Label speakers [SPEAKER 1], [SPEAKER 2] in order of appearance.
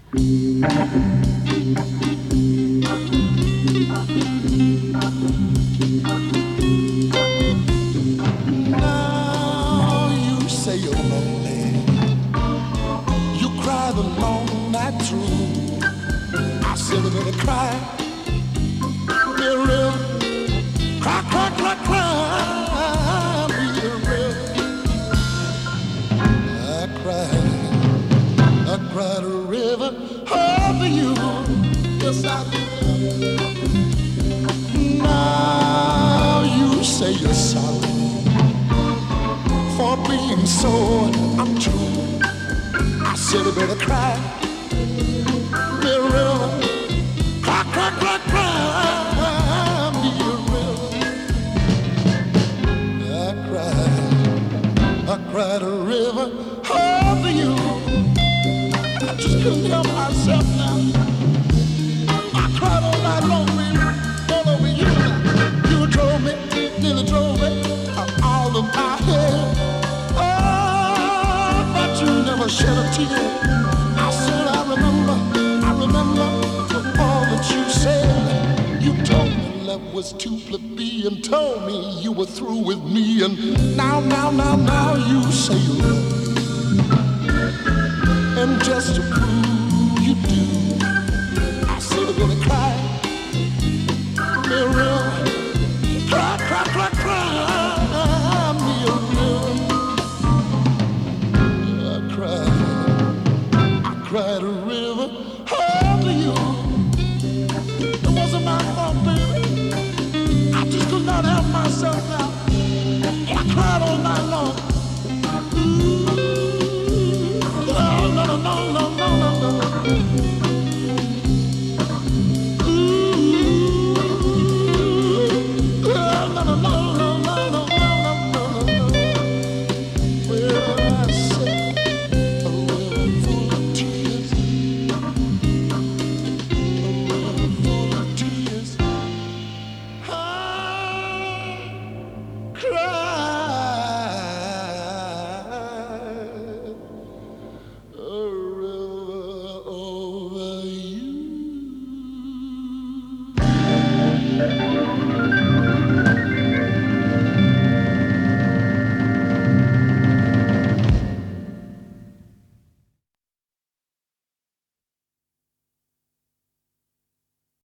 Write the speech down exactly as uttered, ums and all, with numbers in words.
[SPEAKER 1] Now you say you're lonely. You cry the long night through. I said a bit of cry. Be a real cry, cry, cry, cry. Be a real. I cried. I cried a river over you. Yes, I did. Now you say you're sorry for being so untrue. I said I better cry, be a river, cry, cry, cry, cry, be a river. I cried, I cried a river over you. I just couldn't help myself now. I cried all night long, baby, all over you. You drove me, nearly drove me all of my head. Oh, but you never shed a tear. I said I remember, I remember all that you said. You told me love was too plebeian, told me you were through with me, and now, now, now, now you say you love me. And just to prove you do, I said I'm gonna cry, be a real cry, cry, cry, cry, be a real. I cried, I cried a river over you. It wasn't my fault, baby. I just could not help myself now. I cried all night long.